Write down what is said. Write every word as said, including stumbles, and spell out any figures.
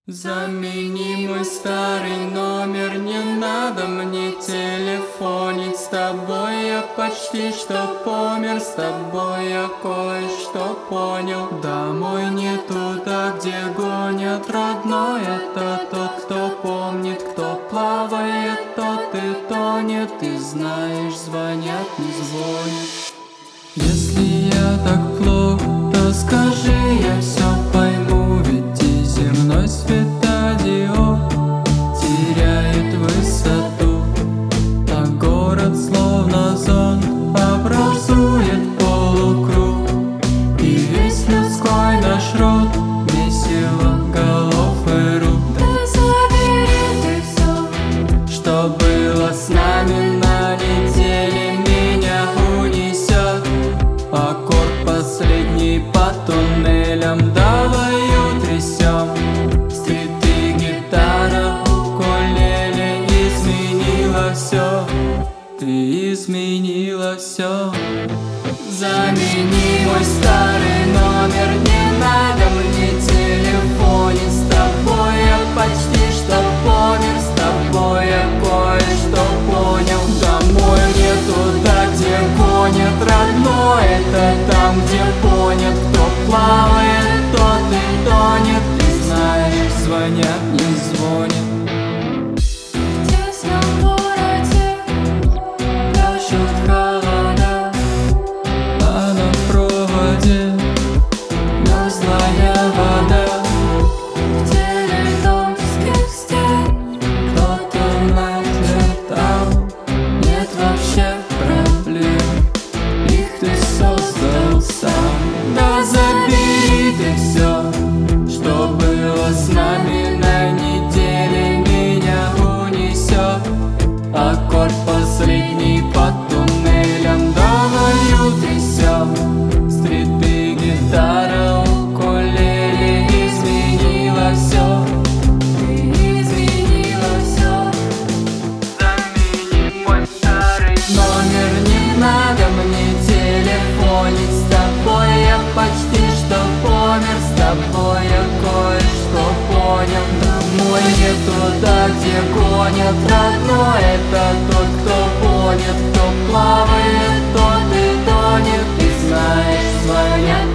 Замени мой старый номер, не надо мне телефонить. С тобой я почти что помер, с тобой я кое-что понял. Домой не туда, где гонят, родной это тот, кто помнит. Кто плавает, тот и тонет, и знаешь, звонят, не звонят. Если я так плох, то скажи, я все пойму. Ведь и земной светодиод теряет высоту, а город словно зонт образует полукруг. И весь людской наш род месиво голов и рук. Да забери ты все, что было с нами на неделе, меня унесет аккорд последний по туннелям. Давай утрясем стриты, гитара, укулеле. Изменила все, ты изменила все. Замени мой старый номер, не надо мне телефонить. С тобой я почти что помер, с тобой я кое-что понял. Домой не туда, где гонят, родной это там, где понят. Кто плавает, тот и тонет, ты знаешь, звонят, не звонят. в тесном городе Дышат холода, а на проводе мерзлая вода. в теле дождских стен. Кто-то налетал, нет вообще проблем, их ты создал сам. Да забери ты все, что было с нами на неделе, меня унесет аккорд последний по туннелям. Давай утрясем стриты, гитара, укулеле. Изменила все, Ты изменила все. замени мой старый номер, не надо мне телефонить. С тобой я почти что помер, с тобой я кое-что понял. Домой не туда, где гонят, родной это тот, кто понят. Кто плавает, тот и тонет, ты знаешь, звонят,